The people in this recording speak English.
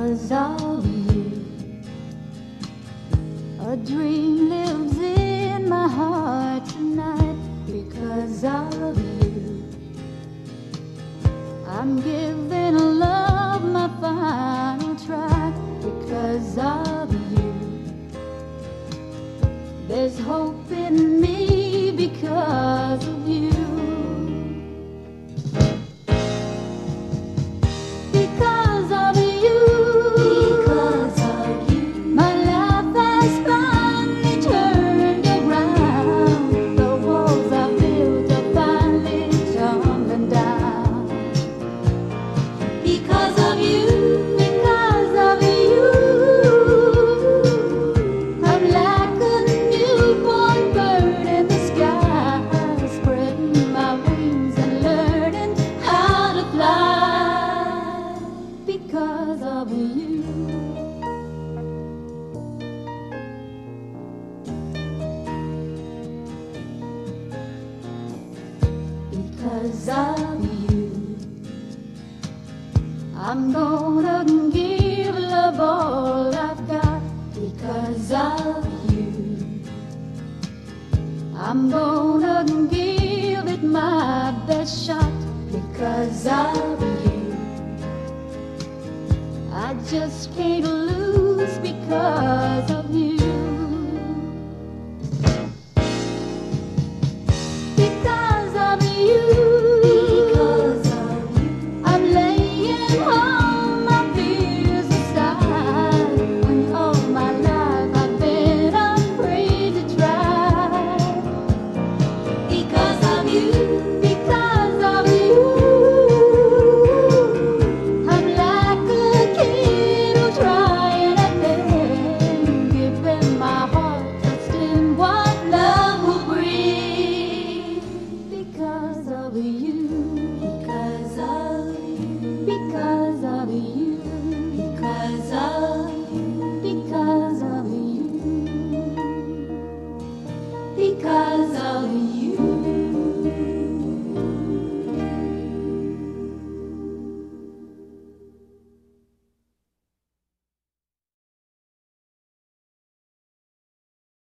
because of you. A dream lives in my heart tonight because of you. I'm giving love my final try because of you. There's hope in me because of you. Because of you. Because of you. My life has finally turned around. The walls I built are finally tumbling down. Because of you. Because of you. I'm like a newborn bird in the sky, spreading my wings and learning how to fly. Because of you. Because of you, I'm gonna give love all I've got. Because of you, I'm gonna give it my best shot. Because of you, I just can't lose because